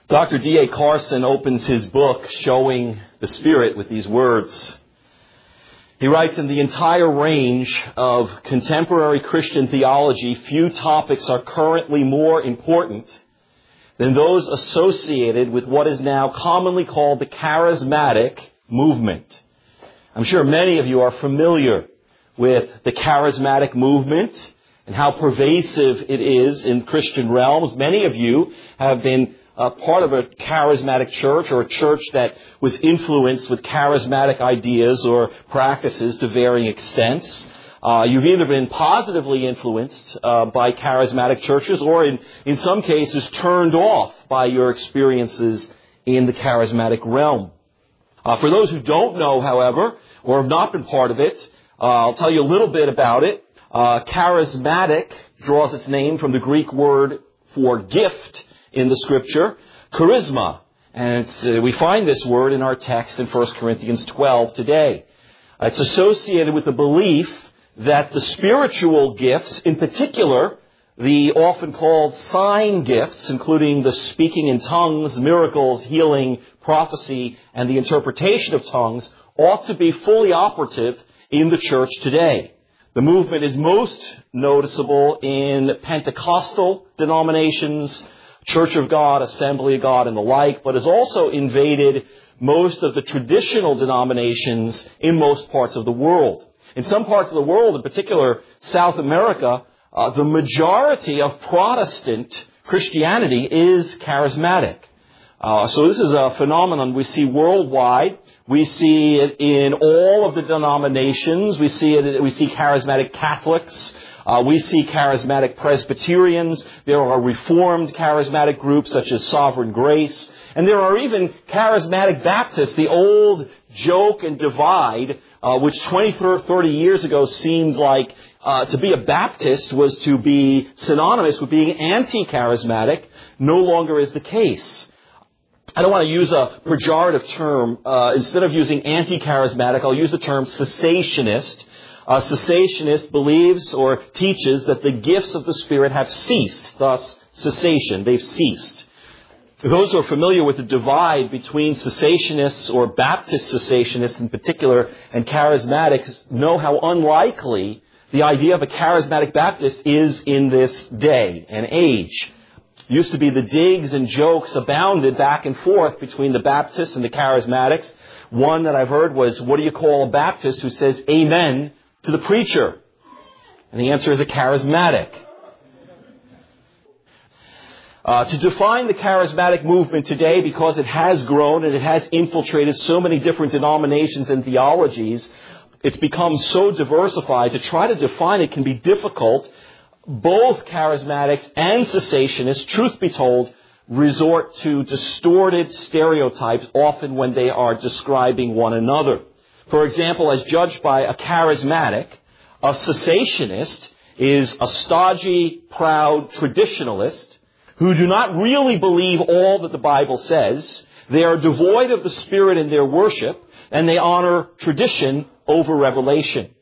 Dr. D.A. Carson opens his book, Showing the Spirit, with these words. He writes, in the entire range of contemporary Christian theology, few topics are currently more important than those associated with what is now commonly called the charismatic movement. I'm sure many of you are familiar with the charismatic movement and how pervasive it is in Christian realms. Many of you have been part of a charismatic church or a church that was influenced with charismatic ideas or practices to varying extents. You've either been positively influenced by charismatic churches or in some cases turned off by your experiences in the charismatic realm. For those who don't know, however, or have not been part of it, I'll tell you a little bit about it. Charismatic draws its name from the Greek word for gift in the Scripture, charisma. And we find this word in our text in 1 Corinthians 12 today. It's associated with the belief that the spiritual gifts, in particular, the often called sign gifts, including the speaking in tongues, miracles, healing, prophecy, and the interpretation of tongues, ought to be fully operative in the church today. The movement is most noticeable in Pentecostal denominations, Church of God, Assembly of God, and the like, but has also invaded most of the traditional denominations in most parts of the world. In some parts of the world, in particular South America, the majority of Protestant Christianity is charismatic. So this is a phenomenon we see worldwide. We see it in all of the denominations. We see charismatic Catholics. We see charismatic Presbyterians. There are Reformed charismatic groups such as Sovereign Grace. And there are even charismatic Baptists, the old joke and divide, which 20 or 30 years ago seemed like to be a Baptist was to be synonymous with being anti-charismatic, no longer is the case. I don't want to use a pejorative term. Instead of using anti-charismatic, I'll use the term cessationist. A cessationist believes or teaches that the gifts of the Spirit have ceased, thus cessation, they've ceased. Those who are familiar with the divide between cessationists or Baptist cessationists in particular and charismatics know how unlikely the idea of a charismatic Baptist is in this day and age. It used to be the digs and jokes abounded back and forth between the Baptists and the charismatics. One that I've heard was, what do you call a Baptist who says amen to the preacher? And the answer is a charismatic. To define the charismatic movement today, because it has grown and it has infiltrated so many different denominations and theologies, it's become so diversified. To try to define it can be difficult. Both charismatics and cessationists, truth be told, resort to distorted stereotypes often when they are describing one another. For example, as judged by a charismatic, a cessationist is a stodgy, proud traditionalist who do not really believe all that the Bible says. They are devoid of the Spirit in their worship, and they honor tradition over revelation.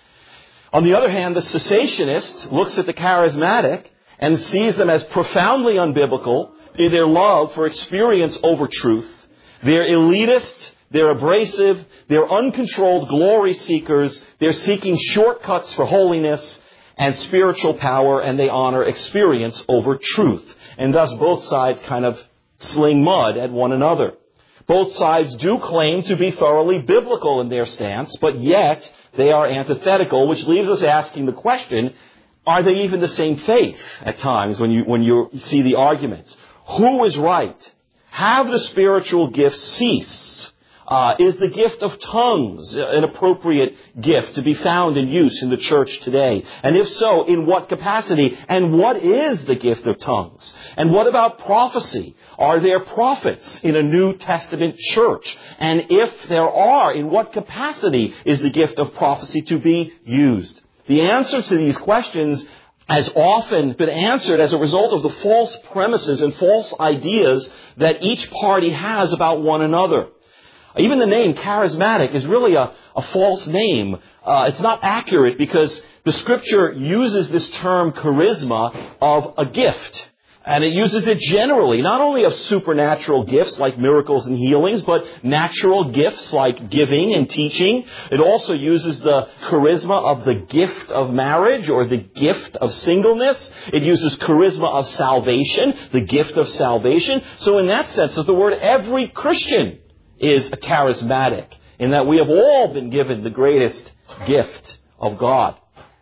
On the other hand, the cessationist looks at the charismatic and sees them as profoundly unbiblical in their love for experience over truth. They're elitist, they're abrasive, they're uncontrolled glory seekers, they're seeking shortcuts for holiness and spiritual power, and they honor experience over truth. And thus both sides kind of sling mud at one another. Both sides do claim to be thoroughly biblical in their stance, but yet they are antithetical, which leaves us asking the question, are they even the same faith at times when you see the arguments? Who is right? Have the spiritual gifts ceased? Is the gift of tongues an appropriate gift to be found in use in the church today? And if so, in what capacity? And what is the gift of tongues? And what about prophecy? Are there prophets in a New Testament church? And if there are, in what capacity is the gift of prophecy to be used? The answers to these questions has often been answered as a result of the false premises and false ideas that each party has about one another. Even the name charismatic is really a false name. It's not accurate because the Scripture uses this term charisma of a gift. And it uses it generally, not only of supernatural gifts like miracles and healings, but natural gifts like giving and teaching. It also uses the charisma of the gift of marriage or the gift of singleness. It uses charisma of salvation, the gift of salvation. So in that sense of the word, every Christian is a charismatic, in that we have all been given the greatest gift of God.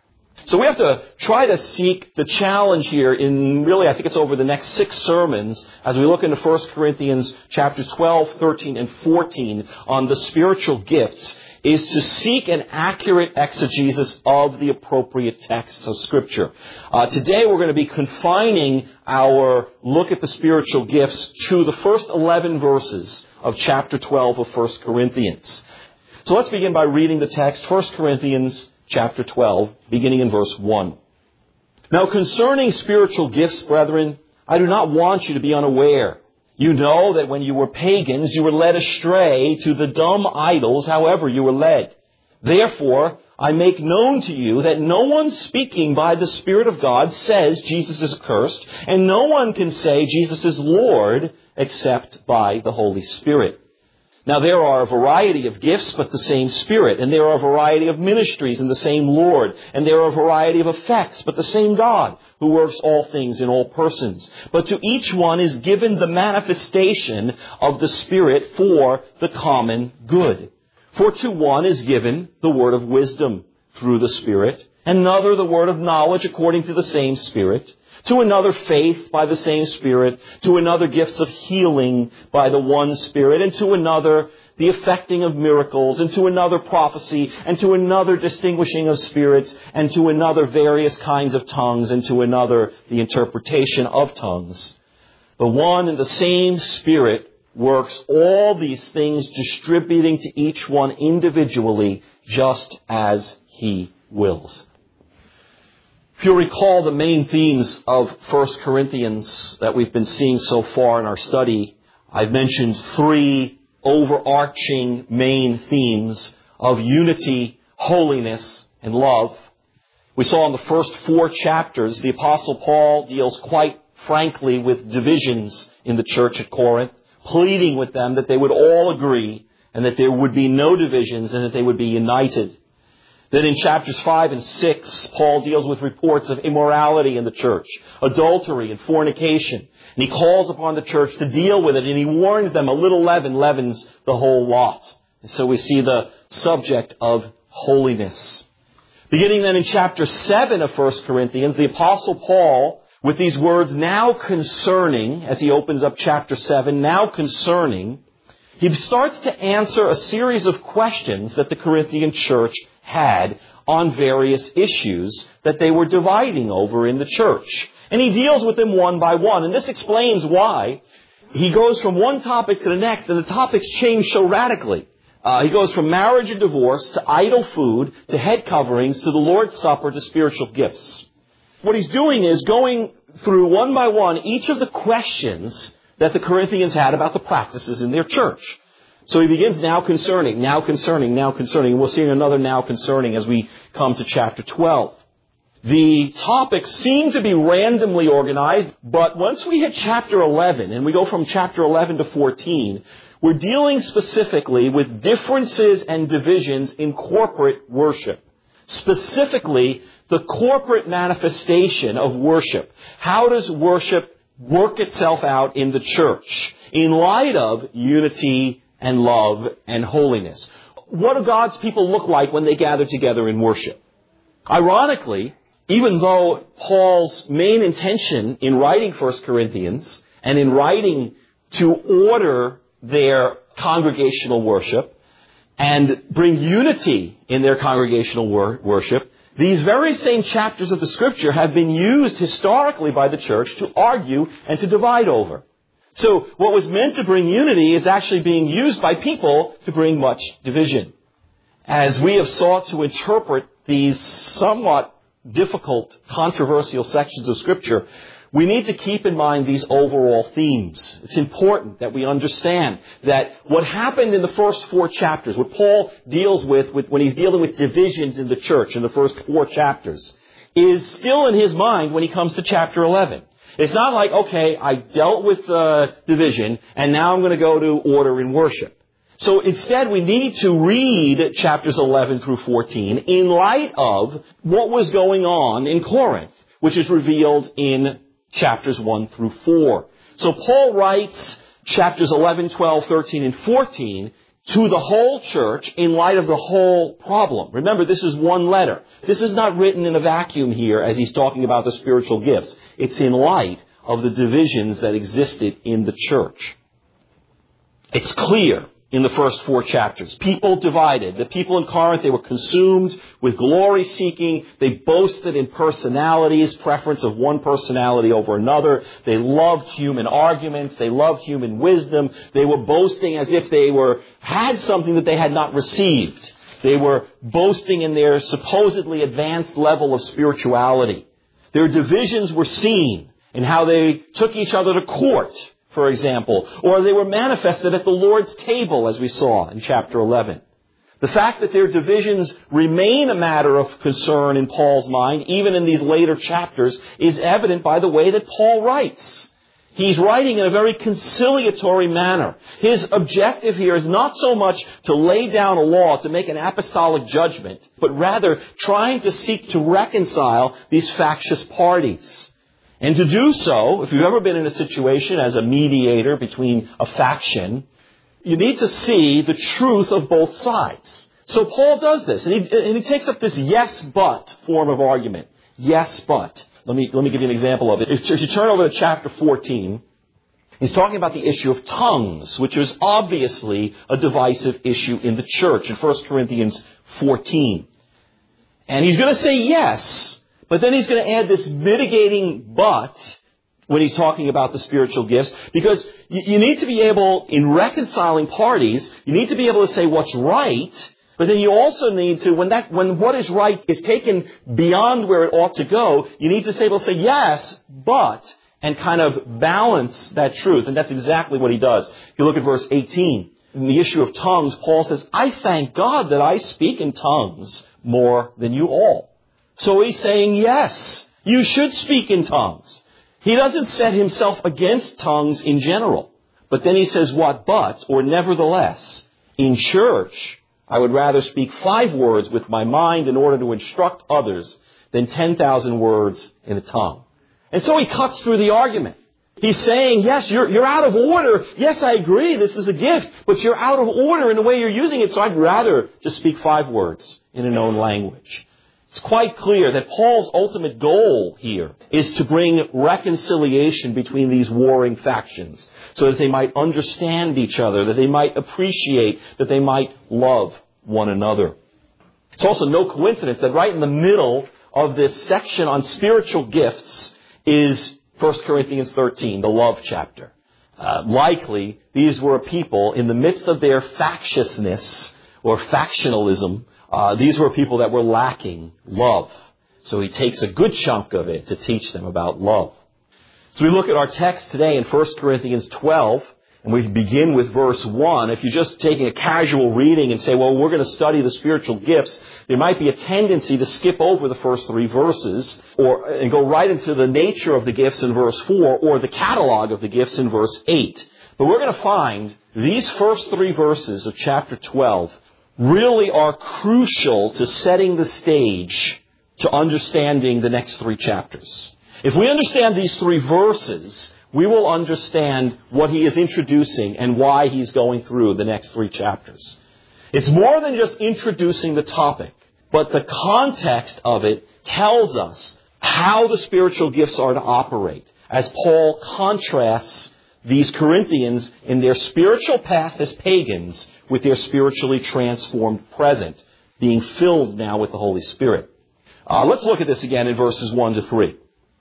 So we have to try to seek the challenge here in really, I think it's over the next 6 sermons as we look into 1 Corinthians chapters 12, 13, and 14 on the spiritual gifts, is to seek an accurate exegesis of the appropriate texts of Scripture. Today we're going to be confining our look at the spiritual gifts to the first 11 verses of chapter 12 of 1 Corinthians. So let's begin by reading the text, 1 Corinthians chapter 12, beginning in verse 1. Now concerning spiritual gifts, brethren, I do not want you to be unaware. You know that when you were pagans, you were led astray to the dumb idols, however you were led. Therefore, I make known to you that no one speaking by the Spirit of God says Jesus is accursed, and no one can say Jesus is Lord except by the Holy Spirit. Now there are a variety of gifts, but the same Spirit. And there are a variety of ministries and the same Lord. And there are a variety of effects, but the same God, who works all things in all persons. But to each one is given the manifestation of the Spirit for the common good. For to one is given the word of wisdom through the Spirit, and another the word of knowledge according to the same Spirit, to another faith by the same Spirit, to another gifts of healing by the one Spirit, and to another the effecting of miracles, and to another prophecy, and to another distinguishing of spirits, and to another various kinds of tongues, and to another the interpretation of tongues. The one and the same Spirit works all these things, distributing to each one individually, just as He wills. If you'll recall the main themes of 1 Corinthians that we've been seeing so far in our study, I've mentioned 3 overarching main themes of unity, holiness, and love. We saw in the first 4 chapters, the Apostle Paul deals quite frankly with divisions in the church at Corinth, pleading with them that they would all agree and that there would be no divisions and that they would be united. Then in chapters 5 and 6, Paul deals with reports of immorality in the church, adultery and fornication. And he calls upon the church to deal with it, and he warns them a little leaven leavens the whole lot. And so we see the subject of holiness. Beginning then in chapter 7 of 1 Corinthians, the Apostle Paul, with these words, now concerning, as he opens up chapter 7, now concerning, he starts to answer a series of questions that the Corinthian church had on various issues that they were dividing over in the church. And he deals with them one by one. And this explains why he goes from one topic to the next, and the topics change so radically. He goes from marriage and divorce to idol food to head coverings to the Lord's Supper to spiritual gifts. What he's doing is going through one by one each of the questions that the Corinthians had about the practices in their church. So he begins now concerning, now concerning, now concerning. And we'll see another now concerning as we come to chapter 12. The topics seem to be randomly organized, but once we hit chapter 11, and we go from chapter 11 to 14, we're dealing specifically with differences and divisions in corporate worship. Specifically, the corporate manifestation of worship. How does worship work itself out in the church in light of unity and love and holiness? What do God's people look like when they gather together in worship? Ironically, even though Paul's main intention in writing 1 Corinthians and in writing to order their congregational worship and bring unity in their congregational worship, these very same chapters of the Scripture have been used historically by the church to argue and to divide over. So what was meant to bring unity is actually being used by people to bring much division. As we have sought to interpret these somewhat difficult, controversial sections of Scripture, we need to keep in mind these overall themes. It's important that we understand that what happened in the first 4 chapters, what Paul deals with when he's dealing with divisions in the church in the first 4 chapters, is still in his mind when he comes to chapter 11. It's not like, okay, I dealt with division, and now I'm going to go to order in worship. So instead, we need to read chapters 11 through 14 in light of what was going on in Corinth, which is revealed in chapters 1 through 4. So Paul writes chapters 11, 12, 13, and 14 to the whole church in light of the whole problem. Remember, this is one letter. This is not written in a vacuum here as he's talking about the spiritual gifts. It's in light of the divisions that existed in the church. It's clear in the first 4 chapters. People divided. The people in Corinth, they were consumed with glory seeking. They boasted in personalities, preference of one personality over another. They loved human arguments. They loved human wisdom. They were boasting as if they had something that they had not received. They were boasting in their supposedly advanced level of spirituality. Their divisions were seen in how they took each other to court, for example, or they were manifested at the Lord's table, as we saw in chapter 11. The fact that their divisions remain a matter of concern in Paul's mind, even in these later chapters, is evident by the way that Paul writes. He's writing in a very conciliatory manner. His objective here is not so much to lay down a law, to make an apostolic judgment, but rather trying to seek to reconcile these factious parties. And to do so, if you've ever been in a situation as a mediator between a faction, you need to see the truth of both sides. So Paul does this, and he takes up this yes, but form of argument. Yes, but. Let me give you an example of it. If you turn over to chapter 14, he's talking about the issue of tongues, which is obviously a divisive issue in the church in 1 Corinthians 14. And he's going to say yes, but then he's going to add this mitigating but when he's talking about the spiritual gifts, because you need to be able, in reconciling parties, you need to be able to say what's right, but then you also need to, when what is right is taken beyond where it ought to go, you need to say yes, but, and kind of balance that truth. And that's exactly what he does. If you look at verse 18, in the issue of tongues, Paul says, I thank God that I speak in tongues more than you all. So he's saying, yes, you should speak in tongues. He doesn't set himself against tongues in general. But then he says what but, or nevertheless, in church, I would rather speak 5 words with my mind in order to instruct others than 10,000 words in a tongue. And so he cuts through the argument. He's saying, yes, you're out of order. Yes, I agree, this is a gift, but you're out of order in the way you're using it, so I'd rather just speak 5 words in a known language. It's quite clear that Paul's ultimate goal here is to bring reconciliation between these warring factions so that they might understand each other, that they might appreciate, that they might love one another. It's also no coincidence that right in the middle of this section on spiritual gifts is 1 Corinthians 13, the love chapter. Likely, these were a people in the midst of their factiousness or factionalism. These were people that were lacking love. So he takes a good chunk of it to teach them about love. So we look at our text today in 1 Corinthians 12, and we begin with verse 1. If you're just taking a casual reading and say, well, we're going to study the spiritual gifts, there might be a tendency to skip over the first 3 verses and go right into the nature of the gifts in verse 4 or the catalog of the gifts in verse 8. But we're going to find these first 3 verses of chapter 12 really are crucial to setting the stage to understanding the next 3 chapters. If we understand these 3 verses, we will understand what he is introducing and why he's going through the next 3 chapters. It's more than just introducing the topic, but the context of it tells us how the spiritual gifts are to operate, as Paul contrasts these Corinthians in their spiritual past as pagans with their spiritually transformed present, being filled now with the Holy Spirit. Let's look at this again in verses 1 to 3.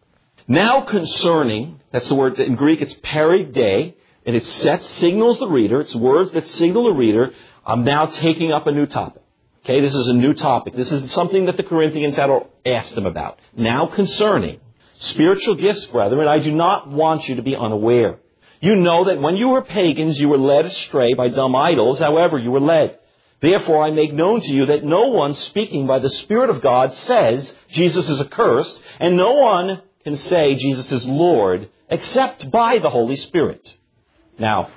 Now concerning, that's the word, in Greek it's peride, and it signals the reader, it's words that signal the reader, I'm now taking up a new topic. Okay, this is a new topic. This is something that the Corinthians had asked them about. Now concerning spiritual gifts, brethren, I do not want you to be unaware. You know that when you were pagans, you were led astray by dumb idols, however you were led. Therefore, I make known to you that no one speaking by the Spirit of God says Jesus is accursed, and no one can say Jesus is Lord except by the Holy Spirit. Now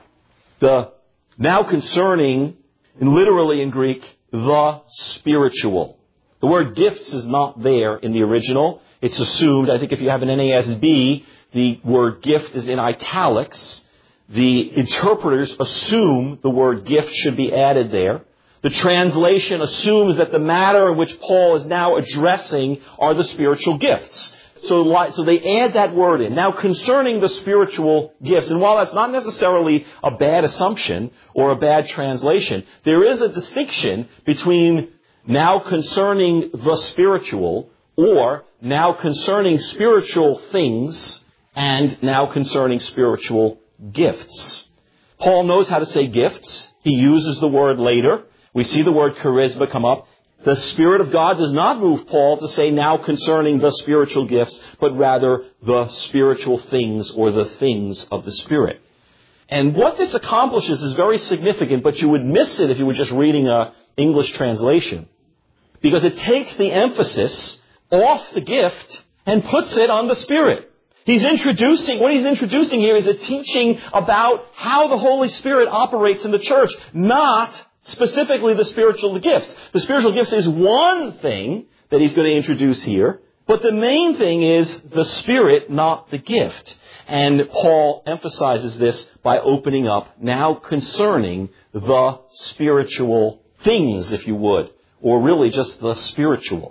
concerning, and literally in Greek, the spiritual. The word gifts is not there in the original. It's assumed. I think if you have an NASB, the word gift is in italics. The interpreters assume the word gift should be added there. The translation assumes that the matter in which Paul is now addressing are the spiritual gifts. So they add that word in. Now, concerning the spiritual gifts, and while that's not necessarily a bad assumption or a bad translation, there is a distinction between now concerning the spiritual or now concerning spiritual things and now concerning spiritual gifts. Paul knows how to say gifts. He uses the word later. We see the word charisma come up. The Spirit of God does not move Paul to say now concerning the spiritual gifts, but rather the spiritual things or the things of the Spirit. And what this accomplishes is very significant, but you would miss it if you were just reading an English translation. Because it takes the emphasis off the gift and puts it on the Spirit. What he's introducing here is a teaching about how the Holy Spirit operates in the church, not specifically the spiritual gifts. The spiritual gifts is one thing that he's going to introduce here, but the main thing is the Spirit, not the gift. And Paul emphasizes this by opening up now concerning the spiritual things, if you would, or really just the spiritual.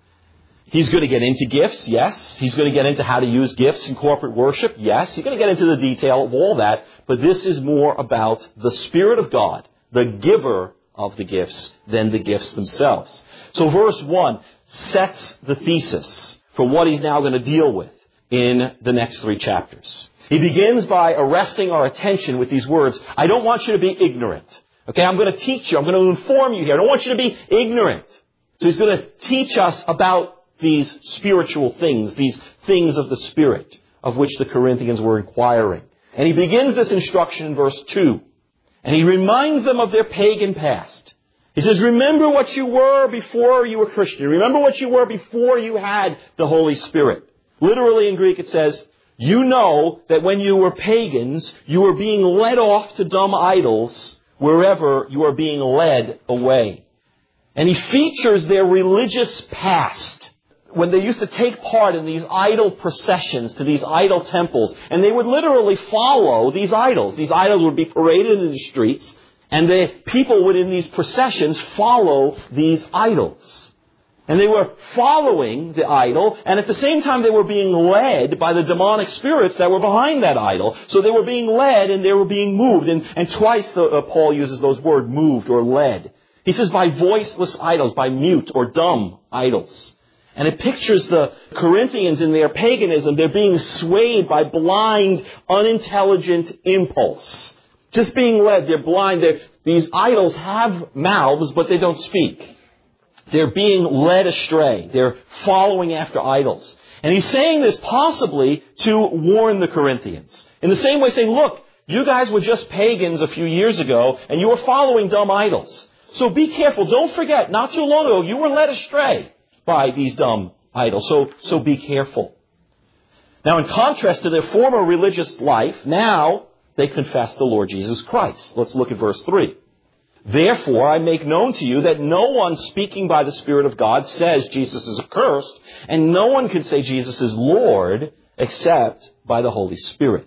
He's going to get into gifts, yes. He's going to get into how to use gifts in corporate worship, yes. He's going to get into the detail of all that, but this is more about the Spirit of God, the giver of the gifts, than the gifts themselves. So verse 1 sets the thesis for what he's now going to deal with in the next 3 chapters. He begins by arresting our attention with these words, I don't want you to be ignorant. Okay, I'm going to teach you. I'm going to inform you here. I don't want you to be ignorant. So he's going to teach us about these spiritual things, these things of the Spirit, of which the Corinthians were inquiring. And he begins this instruction in verse 2. And he reminds them of their pagan past. He says, remember what you were before you were Christian. Remember what you were before you had the Holy Spirit. Literally in Greek it says, you know that when you were pagans, you were being led off to dumb idols wherever you are being led away. And he features their religious past, when they used to take part in these idol processions to these idol temples, and they would literally follow these idols. These idols would be paraded in the streets, and the people would, in these processions, follow these idols. And they were following the idol, and at the same time they were being led by the demonic spirits that were behind that idol. So they were being led and they were being moved. And twice Paul uses those words, moved or led. He says by voiceless idols, by mute or dumb idols. And it pictures the Corinthians in their paganism. They're being swayed by blind, unintelligent impulse. Just being led. They're blind. These idols have mouths, but they don't speak. They're being led astray. They're following after idols. And he's saying this possibly to warn the Corinthians. In the same way saying, look, you guys were just pagans a few years ago, and you were following dumb idols. So be careful. Don't forget, not too long ago, you were led astray by these dumb idols. So be careful. Now, in contrast to their former religious life, now they confess the Lord Jesus Christ. Let's look at verse 3. Therefore, I make known to you that no one speaking by the Spirit of God says Jesus is accursed, and no one can say Jesus is Lord except by the Holy Spirit.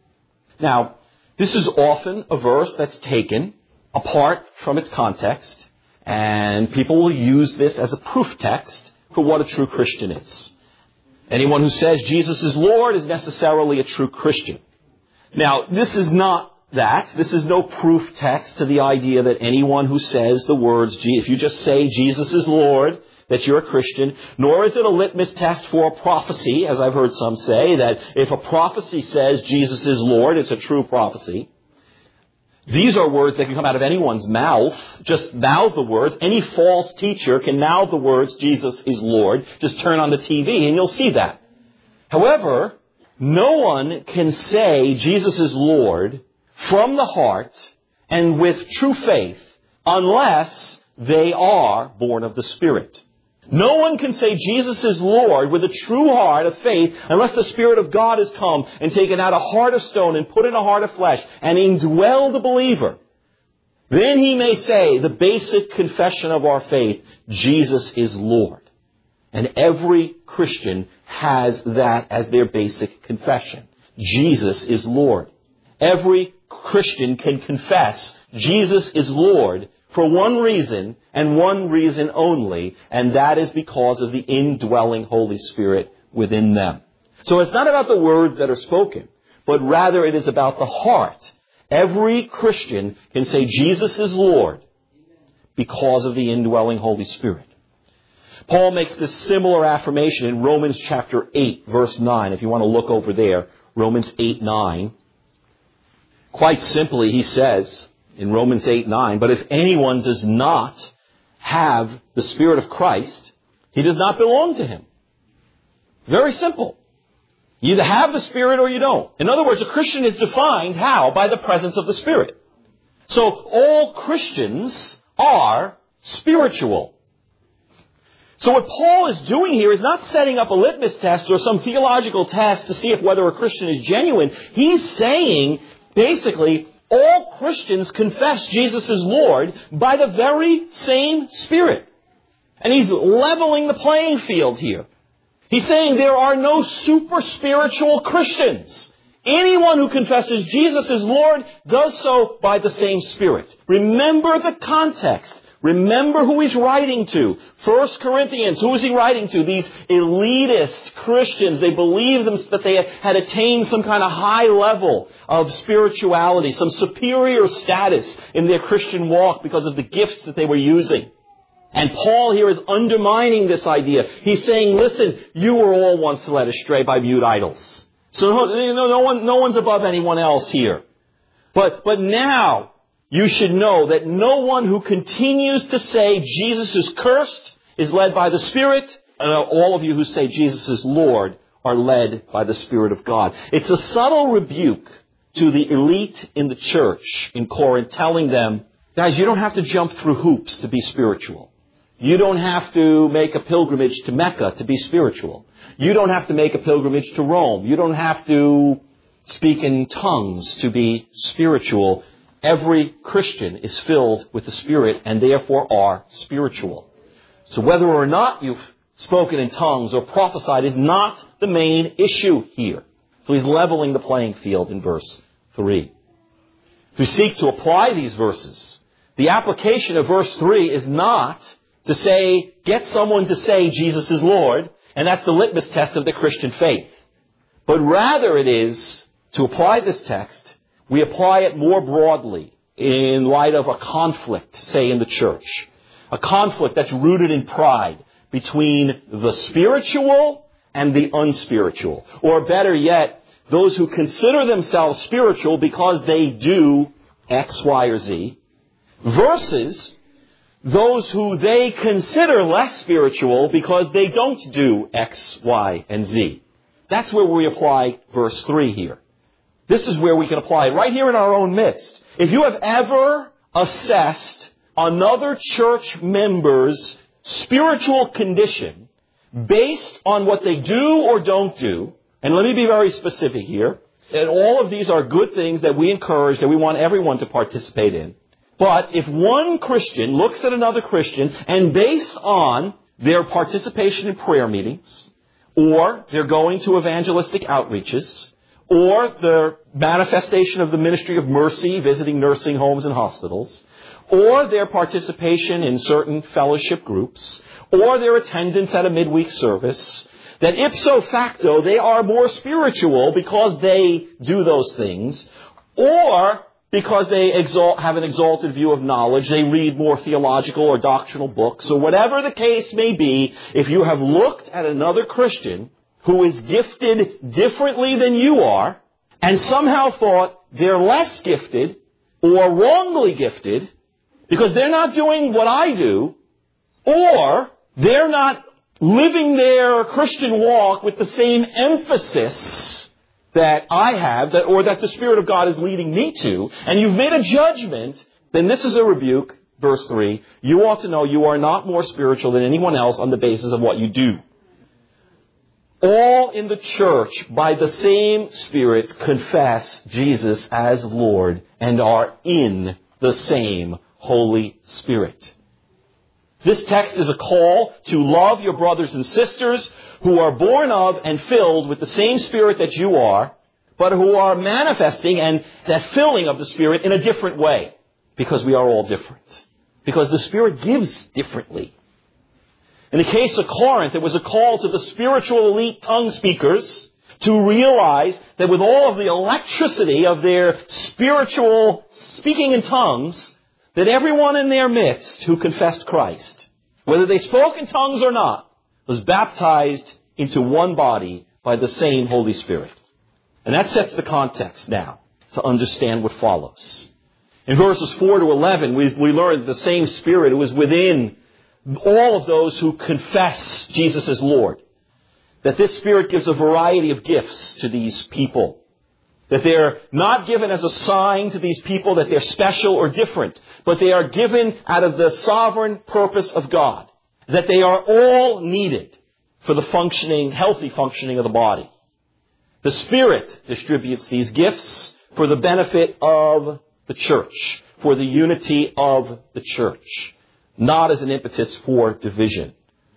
Now, this is often a verse that's taken apart from its context, and people will use this as a proof text for what a true Christian is. Anyone who says Jesus is Lord is necessarily a true Christian. Now, this is not that. This is no proof text to the idea that anyone who says the words, if you just say Jesus is Lord, that you're a Christian, nor is it a litmus test for a prophecy, as I've heard some say, that if a prophecy says Jesus is Lord, it's a true prophecy. These are words that can come out of anyone's mouth. Just mouth the words. Any false teacher can mouth the words, Jesus is Lord. Just turn on the TV and you'll see that. However, no one can say Jesus is Lord from the heart and with true faith unless they are born of the Spirit. No one can say Jesus is Lord with a true heart of faith unless the Spirit of God has come and taken out a heart of stone and put in a heart of flesh and indwell the believer. Then he may say the basic confession of our faith, Jesus is Lord. And every Christian has that as their basic confession. Jesus is Lord. Every Christian can confess Jesus is Lord for one reason and one reason only, and that is because of the indwelling Holy Spirit within them. So it's not about the words that are spoken, but rather it is about the heart. Every Christian can say Jesus is Lord because of the indwelling Holy Spirit. Paul makes this similar affirmation in Romans chapter 8, verse 9. If you want to look over there, Romans 8, 9. Quite simply, he says in Romans 8, 9, but if anyone does not have the Spirit of Christ, he does not belong to him. Very simple. You either have the Spirit or you don't. In other words, a Christian is defined how? By the presence of the Spirit. So all Christians are spiritual. So what Paul is doing here is not setting up a litmus test or some theological test to see if whether a Christian is genuine. He's saying, basically, all Christians confess Jesus is Lord by the very same Spirit. And he's leveling the playing field here. He's saying there are no super spiritual Christians. Anyone who confesses Jesus is Lord does so by the same Spirit. Remember the context. Remember who he's writing to. 1 Corinthians, who is he writing to? These elitist Christians. They believed that they had attained some kind of high level of spirituality, some superior status in their Christian walk because of the gifts that they were using. And Paul here is undermining this idea. He's saying, listen, you were all once led astray by mute idols. So no one's above anyone else here. But now, you should know that no one who continues to say Jesus is cursed is led by the Spirit, and all of you who say Jesus is Lord are led by the Spirit of God. It's a subtle rebuke to the elite in the church in Corinth, telling them, guys, you don't have to jump through hoops to be spiritual. You don't have to make a pilgrimage to Mecca to be spiritual. You don't have to make a pilgrimage to Rome. You don't have to speak in tongues to be spiritual. Every Christian is filled with the Spirit and therefore are spiritual. So whether or not you've spoken in tongues or prophesied is not the main issue here. So he's leveling the playing field in verse 3. If we seek to apply these verses, the application of verse 3 is not to say, get someone to say Jesus is Lord, and that's the litmus test of the Christian faith. But rather it is to apply this text, we apply it more broadly in light of a conflict, say, in the church. A conflict that's rooted in pride between the spiritual and the unspiritual. Or better yet, those who consider themselves spiritual because they do X, Y, or Z, versus those who they consider less spiritual because they don't do X, Y, and Z. That's where we apply verse 3 here. This is where we can apply it right here in our own midst. If you have ever assessed another church member's spiritual condition based on what they do or don't do, and let me be very specific here, and all of these are good things that we encourage, that we want everyone to participate in. But if one Christian looks at another Christian and based on their participation in prayer meetings, or their going to evangelistic outreaches, or their manifestation of the ministry of mercy, visiting nursing homes and hospitals, or their participation in certain fellowship groups, or their attendance at a midweek service, that ipso facto they are more spiritual because they do those things, or because they have an exalted view of knowledge, they read more theological or doctrinal books, or whatever the case may be, if you have looked at another Christian who is gifted differently than you are, and somehow thought they're less gifted or wrongly gifted because they're not doing what I do, or they're not living their Christian walk with the same emphasis that I have, or that the Spirit of God is leading me to, and you've made a judgment, then this is a rebuke verse 3, you ought to know you are not more spiritual than anyone else on the basis of what you do. All in the church, by the same Spirit, confess Jesus as Lord and are in the same Holy Spirit. This text is a call to love your brothers and sisters who are born of and filled with the same Spirit that you are, but who are manifesting and that filling of the Spirit in a different way. Because we are all different. Because the Spirit gives differently. In the case of Corinth, it was a call to the spiritual elite tongue speakers to realize that with all of the electricity of their spiritual speaking in tongues, that everyone in their midst who confessed Christ, whether they spoke in tongues or not, was baptized into one body by the same Holy Spirit. And that sets the context now to understand what follows. In verses 4 to 11, we learn that the same Spirit was within all of those who confess Jesus as Lord. That this Spirit gives a variety of gifts to these people. That they're not given as a sign to these people that they're special or different, but they are given out of the sovereign purpose of God. That they are all needed for the healthy functioning of the body. The Spirit distributes these gifts for the benefit of the church, for the unity of the church, not as an impetus for division.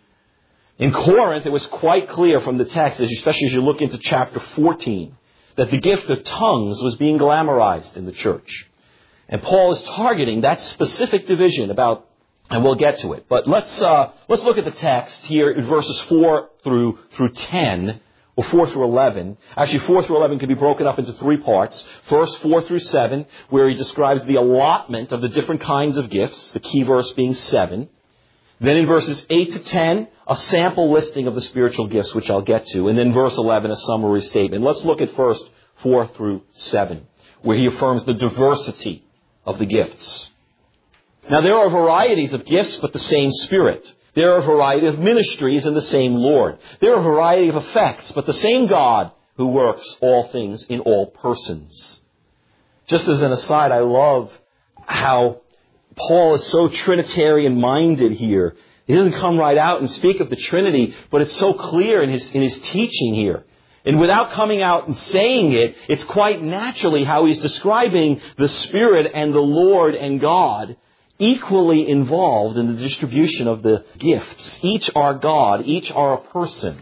In Corinth, it was quite clear from the text, especially as you look into chapter 14, that the gift of tongues was being glamorized in the church. And Paul is targeting that specific division and we'll get to it. But let's look at the text here in verses 4 through 10, or 4 through 11. Actually, 4 through 11 can be broken up into 3 parts. First, 4 through 7, where he describes the allotment of the different kinds of gifts, the key verse being 7. Then in verses 8 to 10, a sample listing of the spiritual gifts, which I'll get to. And then verse 11, a summary statement. Let's look at first 4 through 7, where he affirms the diversity of the gifts. Now, there are varieties of gifts, but the same Spirit. There are a variety of ministries and the same Lord. There are a variety of effects, but the same God who works all things in all persons. Just as an aside, I love how Paul is so Trinitarian-minded here. He doesn't come right out and speak of the Trinity, but it's so clear in his teaching here. And without coming out and saying it, it's quite naturally how he's describing the Spirit and the Lord and God equally involved in the distribution of the gifts. Each are God, each are a person.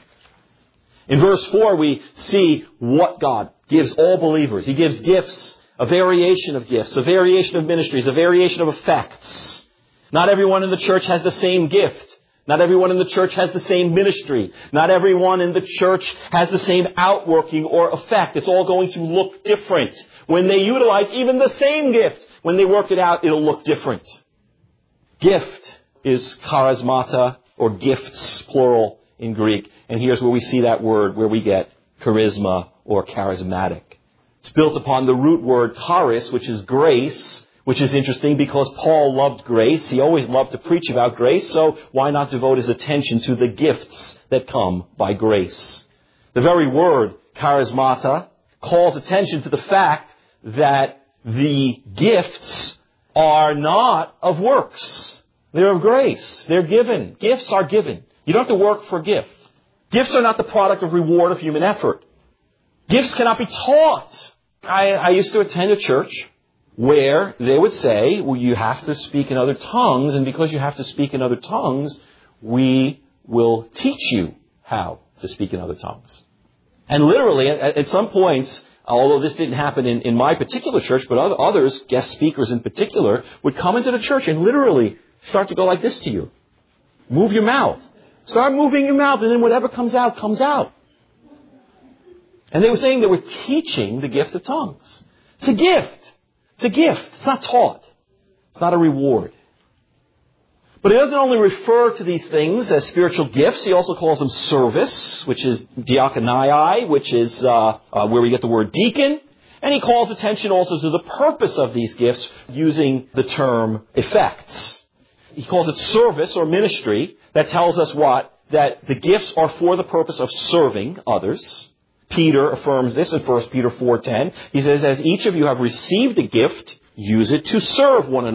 In verse 4, we see what God gives all believers. He gives gifts, a variation of gifts, a variation of ministries, a variation of effects. Not everyone in the church has the same gift. Not everyone in the church has the same ministry. Not everyone in the church has the same outworking or effect. It's all going to look different. When they utilize even the same gift, when they work it out, it'll look different. Gift is charismata, or gifts, plural in Greek. And here's where we see that word, where we get charisma or charismatic. It's built upon the root word charis, which is grace, which is interesting because Paul loved grace. He always loved to preach about grace, so why not devote his attention to the gifts that come by grace? The very word charismata calls attention to the fact that the gifts are not of works. They're of grace. They're given. Gifts are given. You don't have to work for gifts. Gifts are not the product of reward of human effort. Gifts cannot be taught. I used to attend a church where they would say, well, you have to speak in other tongues, and because you have to speak in other tongues, we will teach you how to speak in other tongues. And literally, at some points, although this didn't happen in my particular church, but others, guest speakers in particular, would come into the church and literally start to go like this to you. Move your mouth. Start moving your mouth, and then whatever comes out, comes out. And they were saying they were teaching the gift of tongues. It's a gift. It's a gift. It's not taught. It's not a reward. But he doesn't only refer to these things as spiritual gifts. He also calls them service, which is diakonai, which is where we get the word deacon. And he calls attention also to the purpose of these gifts using the term effects. He calls it service or ministry. That tells us what? That the gifts are for the purpose of serving others. Peter affirms this in 1 Peter 4:10. He says, as each of you have received a gift, use it to serve one another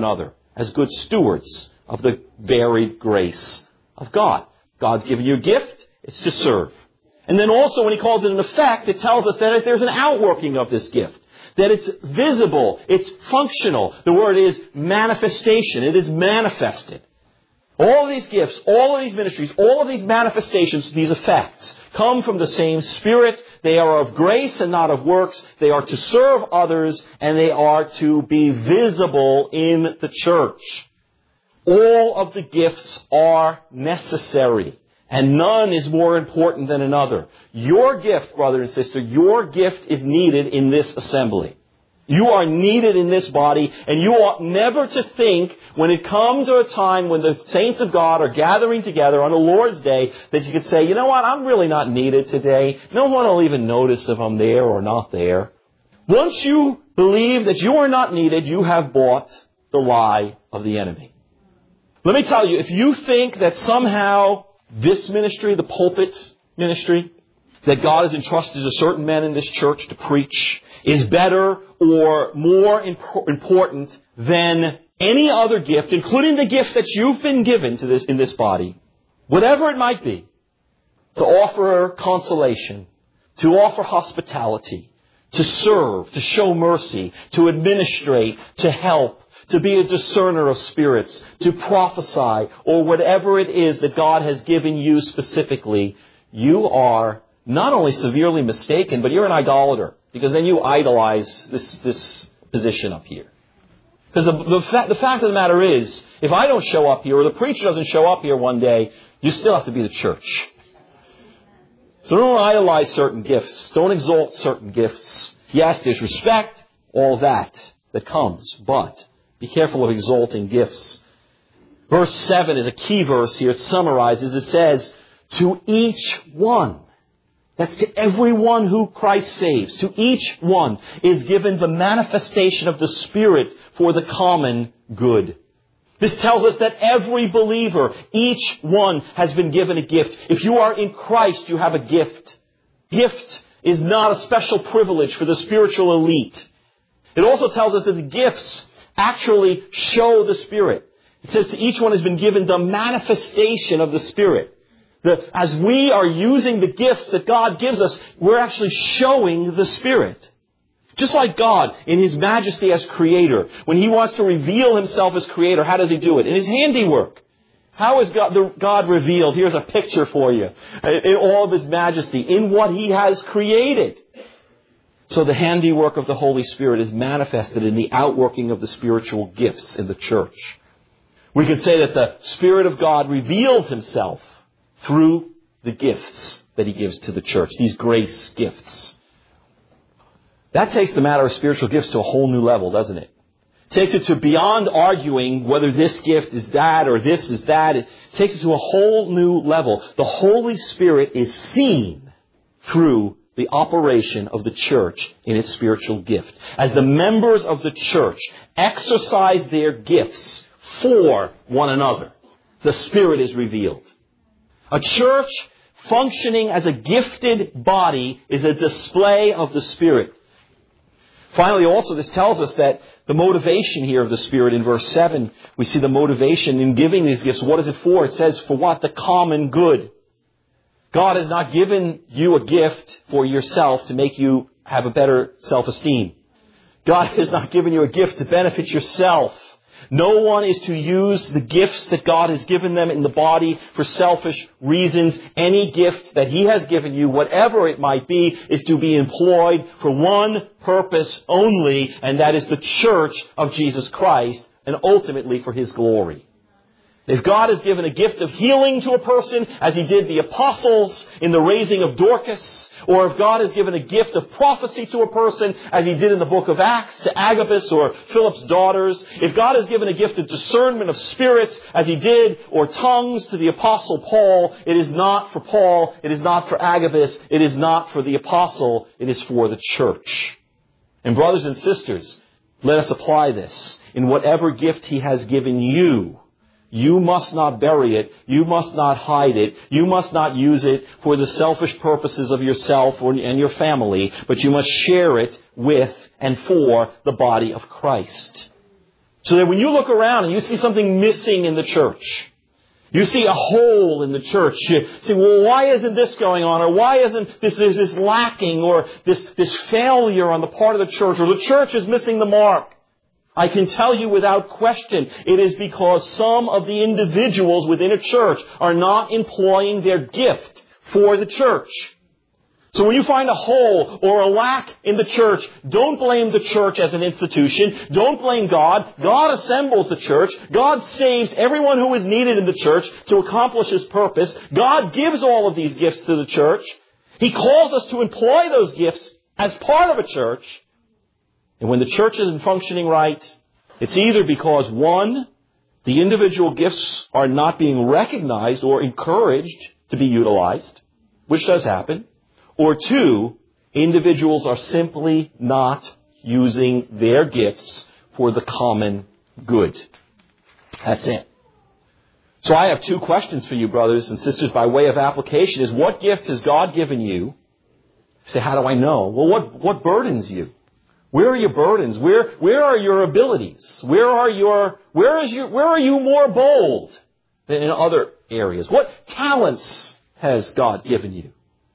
as good stewards of the varied grace of God. God's given you a gift, it's to serve. And then also when he calls it an effect, it tells us that there's an outworking of this gift. That it's visible, it's functional. The word is manifestation. It is manifested. All of these gifts, all of these ministries, all of these manifestations, these effects, come from the same Spirit. They are of grace and not of works. They are to serve others, and they are to be visible in the church. All of the gifts are necessary, and none is more important than another. Your gift, brother and sister, your gift is needed in this assembly. You are needed in this body, and you ought never to think when it comes to a time when the saints of God are gathering together on the Lord's Day that you could say, you know what, I'm really not needed today. No one will even notice if I'm there or not there. Once you believe that you are not needed, you have bought the lie of the enemy. Let me tell you, if you think that somehow this ministry, the pulpit ministry, that God has entrusted to certain men in this church to preach is better or more important than any other gift, including the gift that you've been given to this in this body, whatever it might be, to offer consolation, to offer hospitality, to serve, to show mercy, to administrate, to help, to be a discerner of spirits, to prophesy, or whatever it is that God has given you specifically, you are not only severely mistaken, but you're an idolater. Because then you idolize this position up here. Because the fact of the matter is, if I don't show up here, or the preacher doesn't show up here one day, you still have to be the church. So don't idolize certain gifts. Don't exalt certain gifts. Yes, there's respect, all that comes. But be careful of exalting gifts. Verse 7 is a key verse here. It summarizes. It says, to each one. That's to everyone who Christ saves. To each one is given the manifestation of the Spirit for the common good. This tells us that every believer, each one has been given a gift. If you are in Christ, you have a gift. Gift is not a special privilege for the spiritual elite. It also tells us that the gifts actually show the Spirit. It says to each one has been given the manifestation of the Spirit. As we are using the gifts that God gives us, we're actually showing the Spirit. Just like God, in His majesty as Creator, when He wants to reveal Himself as Creator, how does He do it? In His handiwork. How is God revealed? Here's a picture for you. In all of His majesty, in what He has created. So the handiwork of the Holy Spirit is manifested in the outworking of the spiritual gifts in the church. We could say that the Spirit of God reveals Himself through the gifts that He gives to the church, these grace gifts. That takes the matter of spiritual gifts to a whole new level, doesn't it? It takes it to beyond arguing whether this gift is that or this is that. It takes it to a whole new level. The Holy Spirit is seen through the operation of the church in its spiritual gift. As the members of the church exercise their gifts for one another, the Spirit is revealed. A church functioning as a gifted body is a display of the Spirit. Finally, also, this tells us that the motivation here of the Spirit in verse 7, we see the motivation in giving these gifts. What is it for? It says, for what? The common good. God has not given you a gift for yourself to make you have a better self-esteem. God has not given you a gift to benefit yourself. No one is to use the gifts that God has given them in the body for selfish reasons. Any gift that He has given you, whatever it might be, is to be employed for one purpose only, and that is the church of Jesus Christ, and ultimately for His glory. If God has given a gift of healing to a person, as He did the apostles in the raising of Dorcas, or if God has given a gift of prophecy to a person, as He did in the book of Acts to Agabus or Philip's daughters, if God has given a gift of discernment of spirits, as He did, or tongues to the apostle Paul, it is not for Paul, it is not for Agabus, it is not for the apostle, it is for the church. And brothers and sisters, let us apply this. In whatever gift He has given you, you must not bury it. You must not hide it. You must not use it for the selfish purposes of yourself and your family, but you must share it with and for the body of Christ. So that when you look around and you see something missing in the church, you see a hole in the church, you say, well, why isn't this going on? Or why isn't this lacking? Or this failure on the part of the church? Or the church is missing the mark? I can tell you without question, it is because some of the individuals within a church are not employing their gift for the church. So when you find a hole or a lack in the church, don't blame the church as an institution. Don't blame God. God assembles the church. God saves everyone who is needed in the church to accomplish His purpose. God gives all of these gifts to the church. He calls us to employ those gifts as part of a church. And when the church isn't functioning right, it's either because, one, the individual gifts are not being recognized or encouraged to be utilized, which does happen. Or two, individuals are simply not using their gifts for the common good. That's it. So I have two questions for you, brothers and sisters, by way of application. Is what gift has God given you? You say, how do I know? Well, what burdens you? Where are your burdens? Where are your abilities? Where are you more bold than in other areas? What talents has God given you?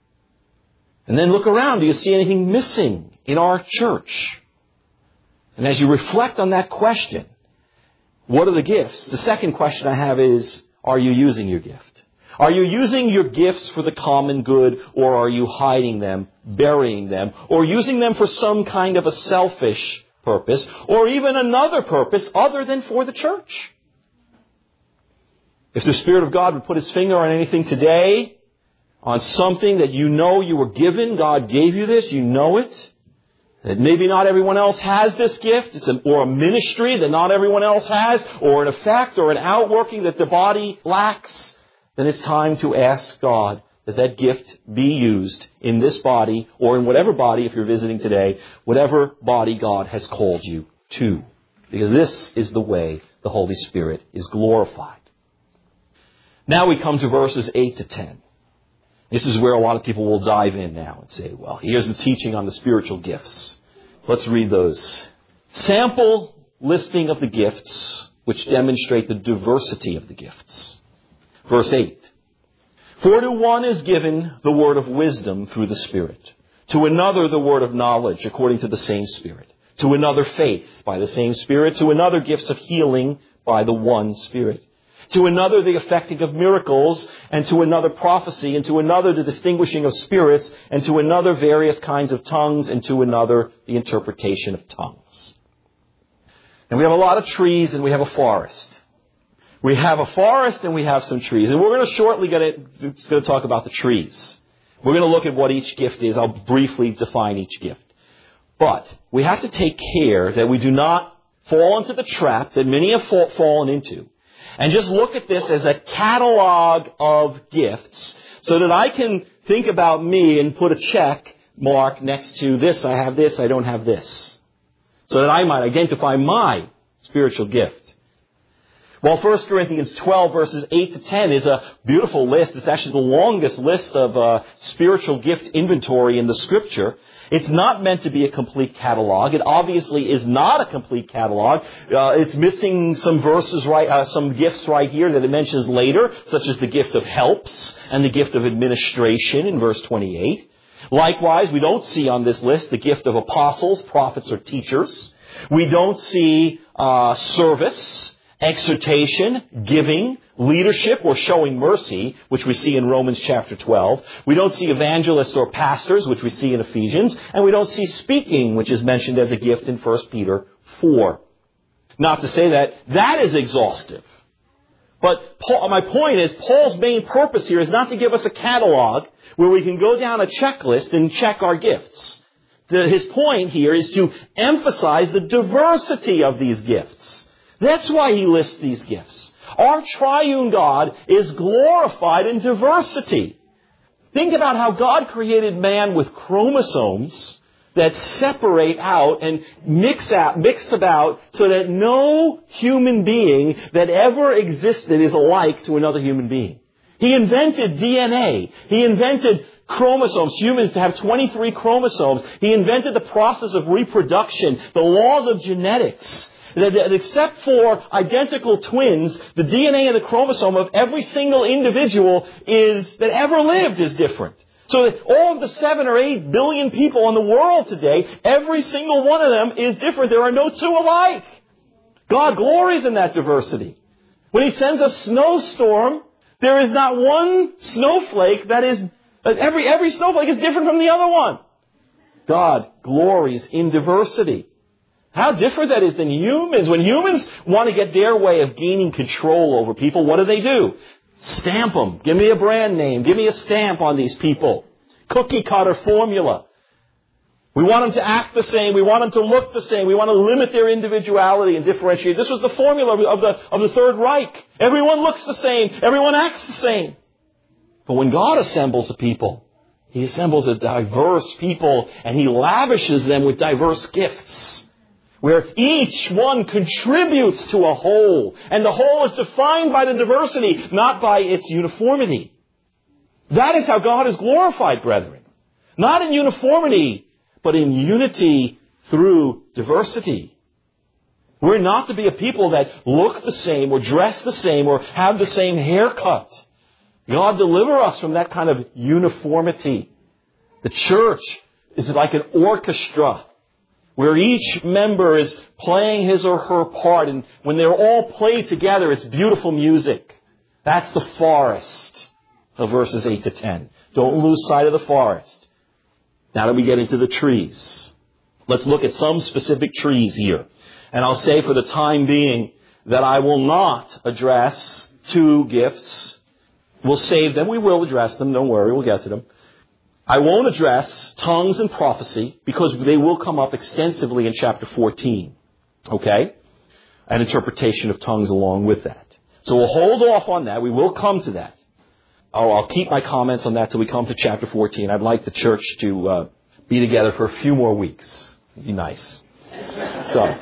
And then look around. Do you see anything missing in our church? And as you reflect on that question, what are the gifts? The second question I have is, are you using your gift? Are you using your gifts for the common good, or are you hiding them, burying them, or using them for some kind of a selfish purpose, or even another purpose other than for the church? If the Spirit of God would put His finger on anything today, on something that you know you were given, God gave you this, you know it, that maybe not everyone else has this gift, or a ministry that not everyone else has, or an effect or an outworking that the body lacks, then it's time to ask God that gift be used in this body, or in whatever body, if you're visiting today, whatever body God has called you to. Because this is the way the Holy Spirit is glorified. Now we come to verses 8 to 10. This is where a lot of people will dive in now and say, well, here's the teaching on the spiritual gifts. Let's read those. Sample listing of the gifts which demonstrate the diversity of the gifts. Verse 8. For to one is given the word of wisdom through the Spirit. To another the word of knowledge according to the same Spirit. To another faith by the same Spirit. To another gifts of healing by the one Spirit. To another the effecting of miracles, and to another prophecy, and to another the distinguishing of spirits, and to another various kinds of tongues, and to another the interpretation of tongues. And we have a lot of trees, and we have a forest. We have a forest, and we have some trees. And we're going to shortly going to talk about the trees. We're going to look at what each gift is. I'll briefly define each gift. But we have to take care that we do not fall into the trap that many have fallen into. And just look at this as a catalog of gifts so that I can think about me and put a check mark next to this, I have this, I don't have this. So that I might identify my spiritual gift. Well, 1 Corinthians 12 verses 8 to 10 is a beautiful list. It's actually the longest list of spiritual gift inventory in the Scripture. It's not meant to be a complete catalog. It obviously is not a complete catalog. It's missing some verses, some gifts right here that it mentions later, such as the gift of helps and the gift of administration in verse 28. Likewise, we don't see on this list the gift of apostles, prophets, or teachers. We don't see service, exhortation, giving, leadership, or showing mercy, which we see in Romans chapter 12. We don't see evangelists or pastors, which we see in Ephesians. And we don't see speaking, which is mentioned as a gift in 1 Peter 4. Not to say that is exhaustive. But my point is, Paul's main purpose here is not to give us a catalog where we can go down a checklist and check our gifts. His point here is to emphasize the diversity of these gifts. That's why he lists these gifts. Our triune God is glorified in diversity. Think about how God created man with chromosomes that separate out and mix about so that no human being that ever existed is alike to another human being. He invented DNA. He invented chromosomes, humans to have 23 chromosomes. He invented the process of reproduction, the laws of genetics. that except for identical twins, the DNA and the chromosome of every single individual that ever lived is different. So that all of the 7 or 8 billion people in the world today, every single one of them is different. There are no two alike. God glories in that diversity. When He sends a snowstorm, there is not one snowflake that is, every snowflake is different from the other one. God glories in diversity. How different that is than humans. When humans want to get their way of gaining control over people, what do? Stamp them. Give me a brand name. Give me a stamp on these people. Cookie cutter formula. We want them to act the same. We want them to look the same. We want to limit their individuality and differentiate. This was the formula of the Third Reich. Everyone looks the same. Everyone acts the same. But when God assembles a people, He assembles a diverse people and He lavishes them with diverse gifts, where each one contributes to a whole. And the whole is defined by the diversity, not by its uniformity. That is how God is glorified, brethren. Not in uniformity, but in unity through diversity. We're not to be a people that look the same or dress the same or have the same haircut. God deliver us from that kind of uniformity. The church is like an orchestra where each member is playing his or her part, and when they're all played together, it's beautiful music. That's the forest of verses 8 to 10. Don't lose sight of the forest. Now that we get into the trees, let's look at some specific trees here. And I'll say for the time being that I will not address 2 gifts. We'll save them. We will address them. Don't worry. We'll get to them. I won't address tongues and prophecy because they will come up extensively in chapter 14. Okay? An interpretation of tongues along with that. So we'll hold off on that. We will come to that. I'll keep my comments on that till we come to chapter 14. I'd like the church to be together for a few more weeks. It'd be nice. So,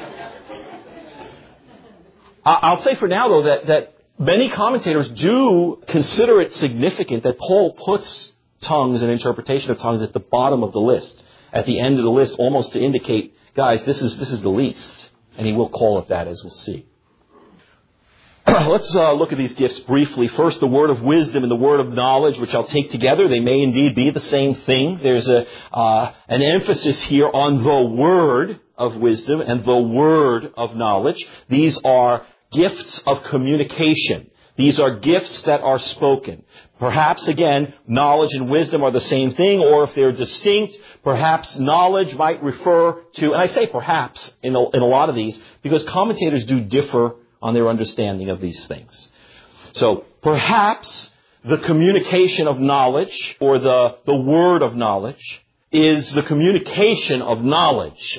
I'll say for now, though, that many commentators do consider it significant that Paul puts tongues and interpretation of tongues at the bottom of the list, at the end of the list, almost to indicate, guys, this is the least. And he will call it that, as we'll see. Let's look at these gifts briefly. First, the word of wisdom and the word of knowledge, which I'll take together. They may indeed be the same thing. There's an emphasis here on the word of wisdom and the word of knowledge. These are gifts of communication. These are gifts that are spoken. Perhaps, again, knowledge and wisdom are the same thing, or if they're distinct, perhaps knowledge might refer to, and I say perhaps in a lot of these, because commentators do differ on their understanding of these things. So perhaps the communication of knowledge, or the word of knowledge, is the communication of knowledge,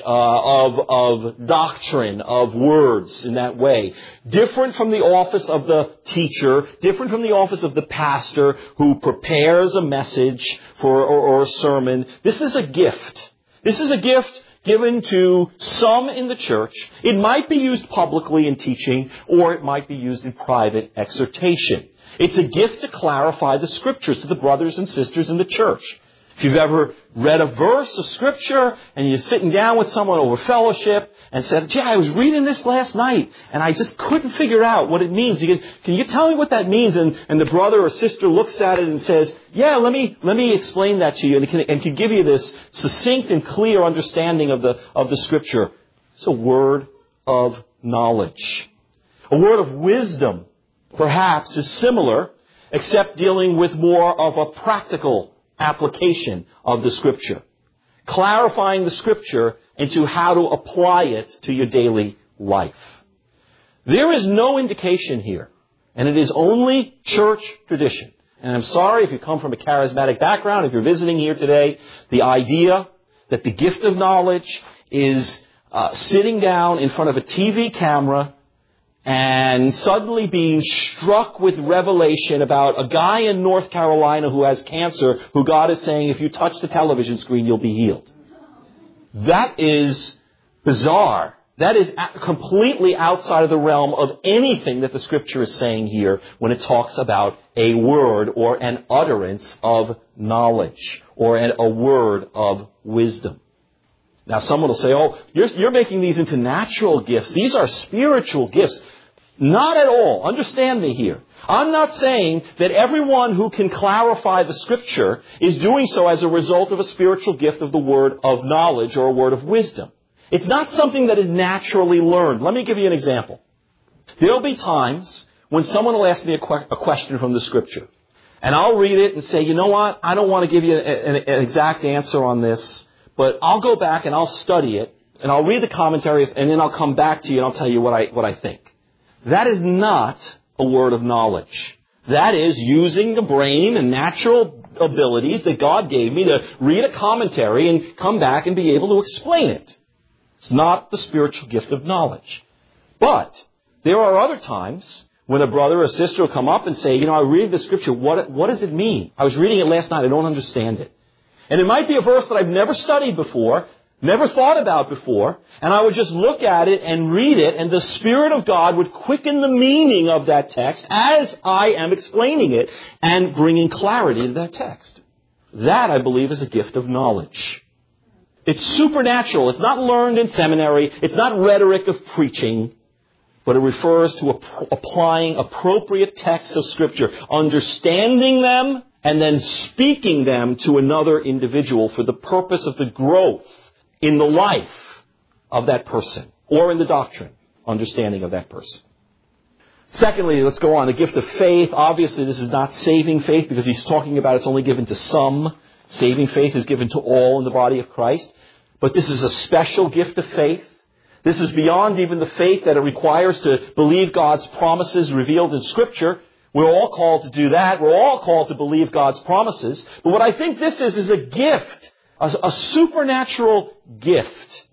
of doctrine, of words in that way. Different from the office of the teacher, different from the office of the pastor who prepares a message or a sermon. This is a gift. This is a gift given to some in the church. It might be used publicly in teaching, or it might be used in private exhortation. It's a gift to clarify the Scriptures to the brothers and sisters in the church. If you've ever read a verse of Scripture and you're sitting down with someone over fellowship and said, gee, I was reading this last night and I just couldn't figure out what it means. Can you tell me what that means? And the brother or sister looks at it and says, yeah, let me explain that to you, and can give you this succinct and clear understanding of the Scripture. It's a word of knowledge. A word of wisdom, perhaps, is similar, except dealing with more of a practical application of the Scripture. Clarifying the Scripture into how to apply it to your daily life. There is no indication here, and it is only church tradition. And I'm sorry if you come from a charismatic background, if you're visiting here today, the idea that the gift of knowledge is sitting down in front of a TV camera and suddenly being struck with revelation about a guy in North Carolina who has cancer, who God is saying, if you touch the television screen, you'll be healed. That is bizarre. That is completely outside of the realm of anything that the Scripture is saying here when it talks about a word or an utterance of knowledge or a word of wisdom. Now someone will say, oh, you're making these into natural gifts. These are spiritual gifts. Not at all. Understand me here. I'm not saying that everyone who can clarify the Scripture is doing so as a result of a spiritual gift of the word of knowledge or a word of wisdom. It's not something that is naturally learned. Let me give you an example. There'll be times when someone will ask me a question from the Scripture. And I'll read it and say, you know what? I don't want to give you an exact answer on this, but I'll go back and I'll study it, and I'll read the commentaries, and then I'll come back to you and I'll tell you what I think. That is not a word of knowledge. That is using the brain and natural abilities that God gave me to read a commentary and come back and be able to explain it. It's not the spiritual gift of knowledge. But there are other times when a brother or sister will come up and say, I read the Scripture, what does it mean? I was reading it last night, I don't understand it. And it might be a verse that I've never studied before, never thought about before, and I would just look at it and read it, and the Spirit of God would quicken the meaning of that text as I am explaining it and bringing clarity to that text. That, I believe, is a gift of knowledge. It's supernatural. It's not learned in seminary. It's not rhetoric of preaching. But it refers to applying appropriate texts of Scripture, understanding them, and then speaking them to another individual for the purpose of the growth in the life of that person, or in the doctrine, understanding of that person. Secondly, let's go on. The gift of faith. Obviously, this is not saving faith, because he's talking about it's only given to some. Saving faith is given to all in the body of Christ. But this is a special gift of faith. This is beyond even the faith that it requires to believe God's promises revealed in Scripture. We're all called to do that. We're all called to believe God's promises. But what I think this is a gift, a supernatural gift,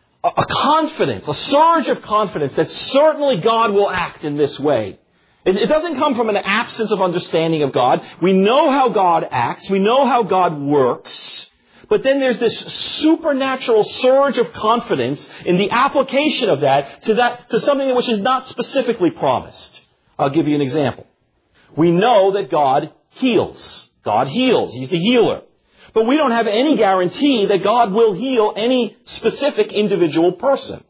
a confidence, a surge of confidence that certainly God will act in this way. It doesn't come from an absence of understanding of God. We know how God acts. We know how God works. But then there's this supernatural surge of confidence in the application of that to something which is not specifically promised. I'll give you an example. We know that God heals. God heals. He's the healer. But we don't have any guarantee that God will heal any specific individual person.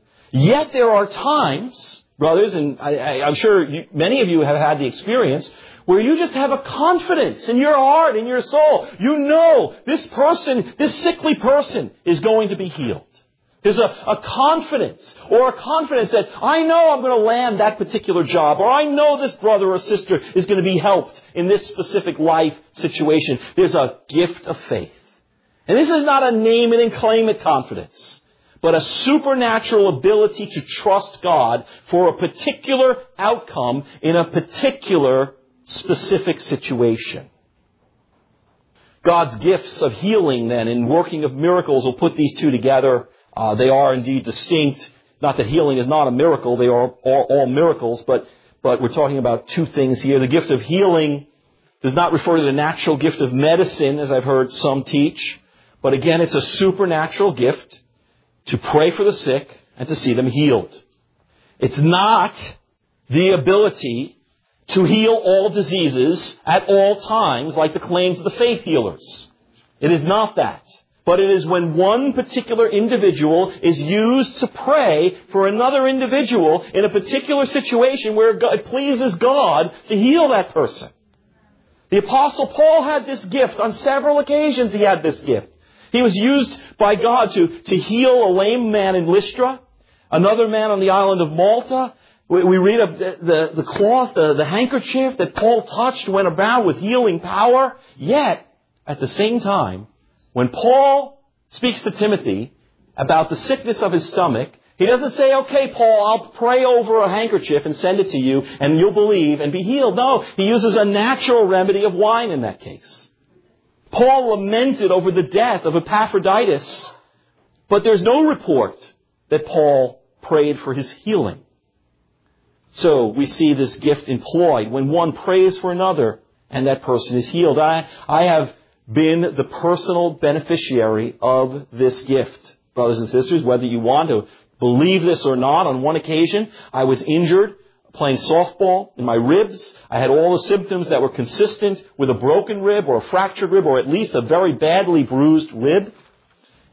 Yet there are times, brothers, and I'm sure many of you have had the experience, where you just have a confidence in your heart, in your soul. You know this person, this sickly person is going to be healed. There's a confidence, or a confidence that I know I'm going to land that particular job, or I know this brother or sister is going to be helped in this specific life situation. There's a gift of faith. And this is not a name it and claim it confidence, but a supernatural ability to trust God for a particular outcome in a particular specific situation. God's gifts of healing then and working of miracles will put these two together. They are indeed distinct. Not that healing is not a miracle. They are all miracles, but we're talking about two things here. The gift of healing does not refer to the natural gift of medicine, as I've heard some teach. But again, it's a supernatural gift to pray for the sick and to see them healed. It's not the ability to heal all diseases at all times, like the claims of the faith healers. It is not that. But it is when one particular individual is used to pray for another individual in a particular situation where it pleases God to heal that person. The Apostle Paul had this gift. On several occasions he had this gift. He was used by God to heal a lame man in Lystra, another man on the island of Malta. We read of the cloth, the handkerchief that Paul touched went about with healing power. Yet, at the same time, when Paul speaks to Timothy about the sickness of his stomach, he doesn't say, okay, Paul, I'll pray over a handkerchief and send it to you and you'll believe and be healed. No, he uses a natural remedy of wine in that case. Paul lamented over the death of Epaphroditus, but there's no report that Paul prayed for his healing. So we see this gift employed when one prays for another and that person is healed. I have been the personal beneficiary of this gift, brothers and sisters, whether you want to believe this or not. On one occasion, I was injured playing softball in my ribs. I had all the symptoms that were consistent with a broken rib or a fractured rib or at least a very badly bruised rib.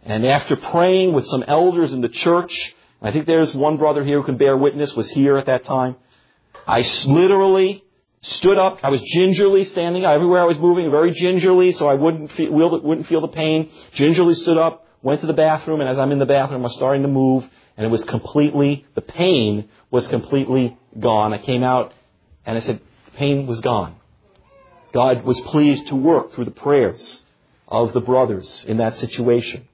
And after praying with some elders in the church, I think there's one brother here who can bear witness, was here at that time. I literally stood up. I was gingerly standing everywhere I was moving, very gingerly, so I wouldn't feel the pain. Gingerly stood up, went to the bathroom, and as I'm in the bathroom, I was starting to move, and the pain was completely gone. I came out, and I said, the pain was gone. God was pleased to work through the prayers of the brothers in that situation.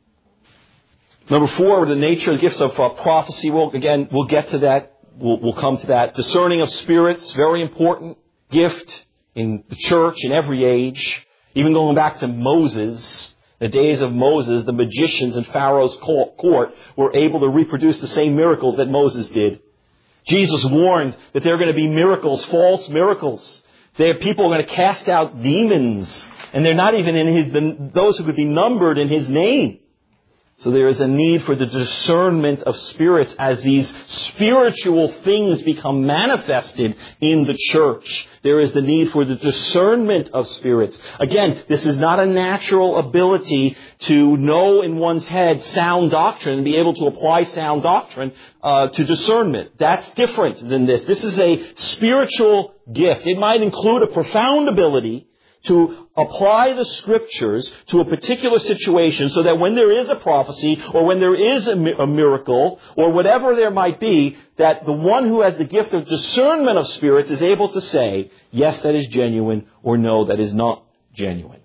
Number 4, the nature and gifts of prophecy. We'll get to that. We'll come to that. Discerning of spirits, very important gift in the church in every age. Even going back to Moses, the days of Moses, the magicians in Pharaoh's court were able to reproduce the same miracles that Moses did. Jesus warned that there are going to be miracles, false miracles. People are going to cast out demons, and they're not even in those who could be numbered in His name. So there is a need for the discernment of spirits as these spiritual things become manifested in the church. There is the need for the discernment of spirits. Again, this is not a natural ability to know in one's head sound doctrine and be able to apply sound doctrine to discernment. That's different than this. This is a spiritual gift. It might include a profound ability to apply the Scriptures to a particular situation so that when there is a prophecy or when there is a miracle or whatever there might be, that the one who has the gift of discernment of spirits is able to say, yes, that is genuine, or no, that is not genuine.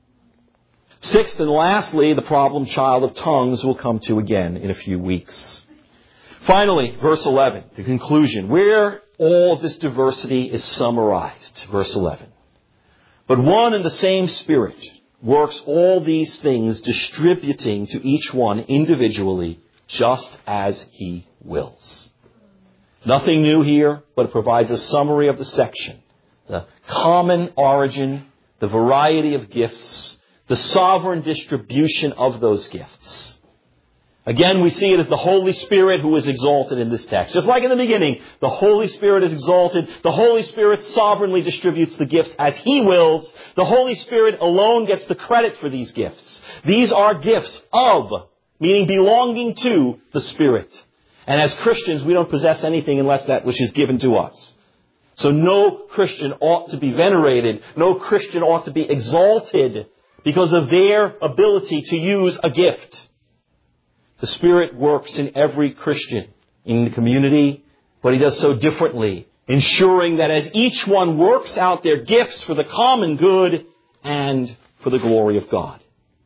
6th and lastly, the problem child of tongues we'll come to again in a few weeks. Finally, verse 11, the conclusion, where all of this diversity is summarized. Verse 11. But one and the same Spirit works all these things, distributing to each one individually, just as He wills. Nothing new here, but it provides a summary of the section. The common origin, the variety of gifts, the sovereign distribution of those gifts. Again, we see it as the Holy Spirit who is exalted in this text. Just like in the beginning, the Holy Spirit is exalted. The Holy Spirit sovereignly distributes the gifts as He wills. The Holy Spirit alone gets the credit for these gifts. These are gifts of, meaning belonging to, the Spirit. And as Christians, we don't possess anything unless that which is given to us. So no Christian ought to be venerated. No Christian ought to be exalted because of their ability to use a gift. The Spirit works in every Christian in the community, but He does so differently, ensuring that as each one works out their gifts for the common good and for the glory of God.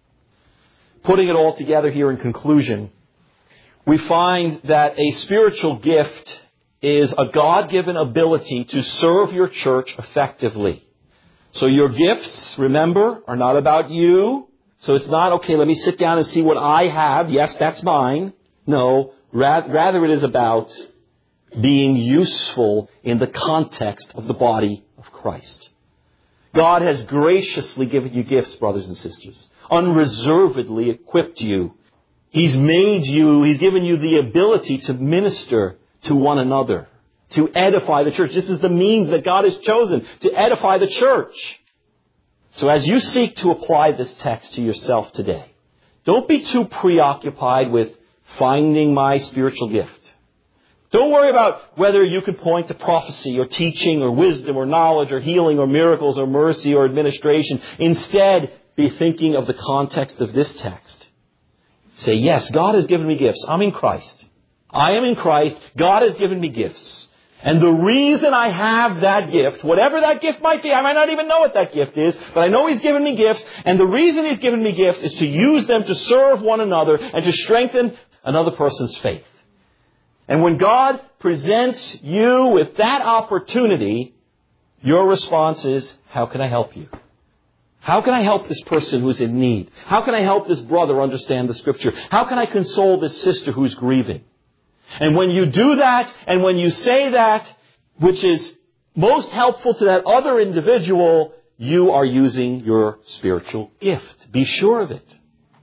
Putting it all together here in conclusion, we find that a spiritual gift is a God-given ability to serve your church effectively. So your gifts, remember, are not about you. So it's not, okay, let me sit down and see what I have. Yes, that's mine. No, rather it is about being useful in the context of the body of Christ. God has graciously given you gifts, brothers and sisters. Unreservedly equipped you. He's made you, He's given you the ability to minister to one another, to edify the church. This is the means that God has chosen to edify the church. So as you seek to apply this text to yourself today, don't be too preoccupied with finding my spiritual gift. Don't worry about whether you could point to prophecy or teaching or wisdom or knowledge or healing or miracles or mercy or administration. Instead, be thinking of the context of this text. Say, yes, God has given me gifts. I'm in Christ. I am in Christ. God has given me gifts. And the reason I have that gift, whatever that gift might be, I might not even know what that gift is, but I know He's given me gifts, and the reason He's given me gifts is to use them to serve one another and to strengthen another person's faith. And when God presents you with that opportunity, your response is, how can I help you? How can I help this person who's in need? How can I help this brother understand the Scripture? How can I console this sister who's grieving? And when you do that, and when you say that, which is most helpful to that other individual, you are using your spiritual gift. Be sure of it.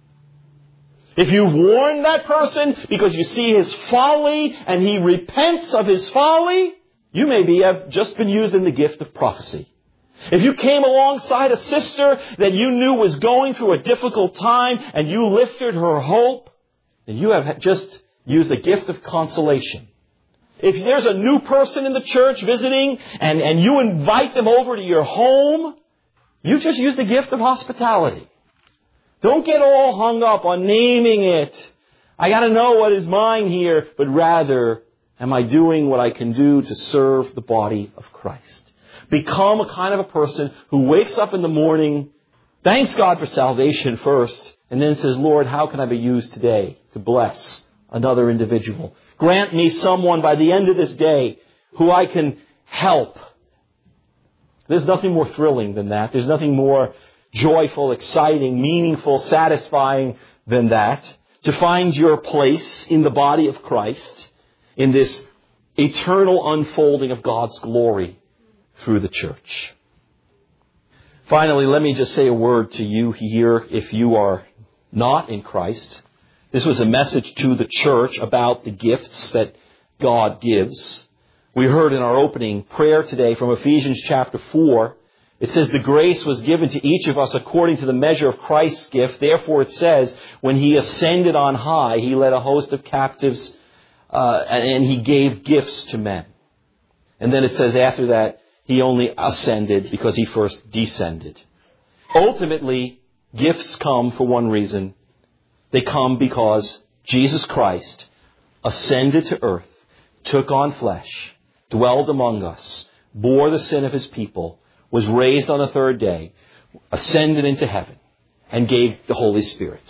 If you warn that person because you see his folly and he repents of his folly, you maybe have just been used in the gift of prophecy. If you came alongside a sister that you knew was going through a difficult time and you lifted her hope, then you have just used the gift of consolation. If there's a new person in the church visiting and you invite them over to your home, you just use the gift of hospitality. Don't get all hung up on naming it. I got to know what is mine here, but rather, am I doing what I can do to serve the body of Christ? Become a kind of a person who wakes up in the morning, thanks God for salvation first, and then says, Lord, how can I be used today to bless another individual? Grant me someone by the end of this day who I can help. There's nothing more thrilling than that. There's nothing more joyful, exciting, meaningful, satisfying than that. To find your place in the body of Christ in this eternal unfolding of God's glory through the church. Finally, let me just say a word to you here if you are not in Christ. This was a message to the church about the gifts that God gives. We heard in our opening prayer today from Ephesians chapter 4. It says, the grace was given to each of us according to the measure of Christ's gift. Therefore it says, when He ascended on high, He led a host of captives and He gave gifts to men. And then it says after that, He only ascended because He first descended. Ultimately, gifts come for one reason. They come because Jesus Christ ascended to earth, took on flesh, dwelled among us, bore the sin of His people, was raised on the third day, ascended into heaven, and gave the Holy Spirit.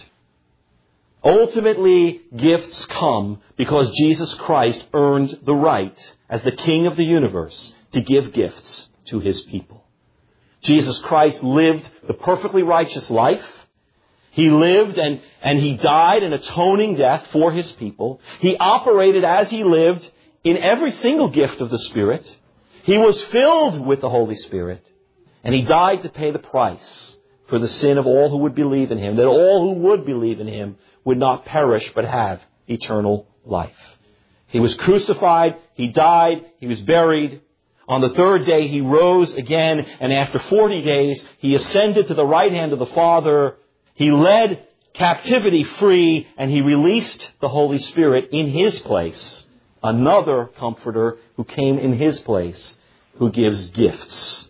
Ultimately, gifts come because Jesus Christ earned the right, as the King of the universe, to give gifts to His people. Jesus Christ lived the perfectly righteous life. He lived and He died an atoning death for His people. He operated as He lived in every single gift of the Spirit. He was filled with the Holy Spirit. And He died to pay the price for the sin of all who would believe in Him, that all who would believe in Him would not perish but have eternal life. He was crucified, He died, He was buried. On the third day He rose again, and after 40 days He ascended to the right hand of the Father. He led captivity free, and He released the Holy Spirit in His place. Another Comforter who came in His place, who gives gifts.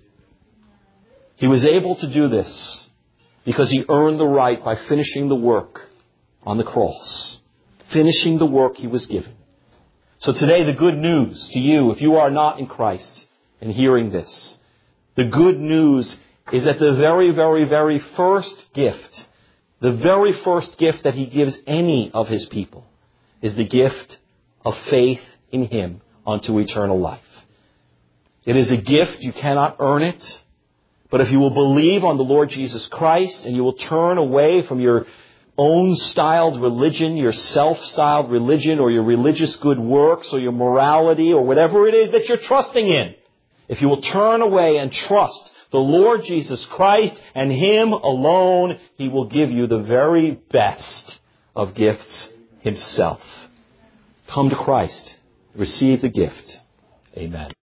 He was able to do this because He earned the right by finishing the work on the cross. Finishing the work He was given. So today the good news to you, if you are not in Christ and hearing this, the good news is that the very, very, very first gift, the very first gift that He gives any of His people is the gift of faith in Him unto eternal life. It is a gift. You cannot earn it. But if you will believe on the Lord Jesus Christ and you will turn away from your own styled religion, your self-styled religion, or your religious good works, or your morality, or whatever it is that you're trusting in, if you will turn away and trust the Lord Jesus Christ and Him alone, He will give you the very best of gifts Himself. Come to Christ. Receive the gift. Amen.